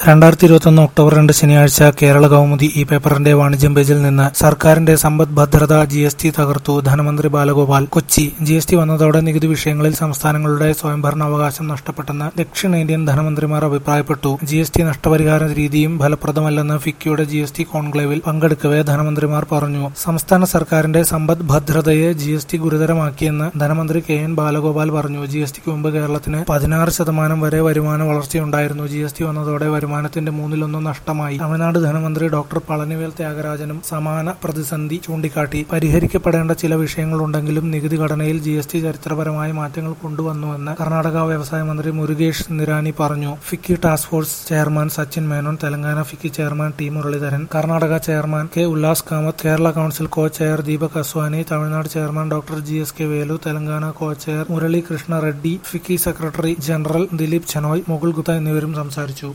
2021 October 2 ശനിയാഴ്ച കേരള കൗമുദി ഈ പേപ്പറിന്റെ വാണിജ്യം പേജിൽ നിന്ന് സർക്കാരിന്റെ സമ്പദ് ഭദ്രത ജിഎസ്ടി തകർത്തു ധനമന്ത്രി ബാലഗോപാൽ. കൊച്ചി. ജിഎസ്ടി വന്നതോടെ നികുതി വിഷയങ്ങളിൽ സംസ്ഥാനങ്ങളുടെ സ്വയംഭരണാവകാശം നഷ്ടപ്പെട്ടെന്ന് ദക്ഷിണേന്ത്യൻ ധനമന്ത്രിമാർ അഭിപ്രായപ്പെട്ടു. ജിഎസ്ടി നഷ്ടപരിഹാര രീതിയും ഫലപ്രദമല്ലെന്ന് ഫിക്കിയുടെ ജിഎസ്ടി കോൺക്ലേവിൽ പങ്കെടുക്കവെ ധനമന്ത്രിമാർ പറഞ്ഞു. സംസ്ഥാന സർക്കാരിന്റെ സമ്പദ് ഭദ്രതയെ ജിഎസ്ടി ഗുരുതരമാക്കിയെന്ന് ധനമന്ത്രി കെ.എൻ. ബാലഗോപാൽ പറഞ്ഞു. ജിഎസ്ടിക്ക് മുമ്പ് കേരളത്തിന് 16% വരെ വരുമാന വളർച്ചയുണ്ടായിരുന്നു. ജിഎസ്ടി വന്നതോടെ വരുമാനത്തിന്റെ 1/3 നഷ്ടമായി. തമിഴ്നാട് ധനമന്ത്രി ഡോക്ടർ പളനിവേൽ ത്യാഗരാജനും സമാന പ്രതിസന്ധി ചൂണ്ടിക്കാട്ടി. പരിഹരിക്കപ്പെടേണ്ട ചില വിഷയങ്ങളുണ്ടെങ്കിലും നികുതി ഘടനയിൽ ജിഎസ്ടി ചരിത്രപരമായ മാറ്റങ്ങൾ കൊണ്ടുവന്നുവെന്ന് കർണാടക വ്യവസായ മന്ത്രി മുരുകേഷ് നിരാനി പറഞ്ഞു. FICCI task force chairman Sachin Menon, Telangana FICCI chairman T Muraleedharan, Karnataka chairman K Ullas Kamath, Kerala council co chair Deepak Aswani, Tamil Nadu chairman doctor G S K. Velu, Telangana co chair Murali Krishna Reddy, FICCI secretary general Dilip Chenoy, Mukul Gupta എന്നിവരും സംസാരിച്ചു.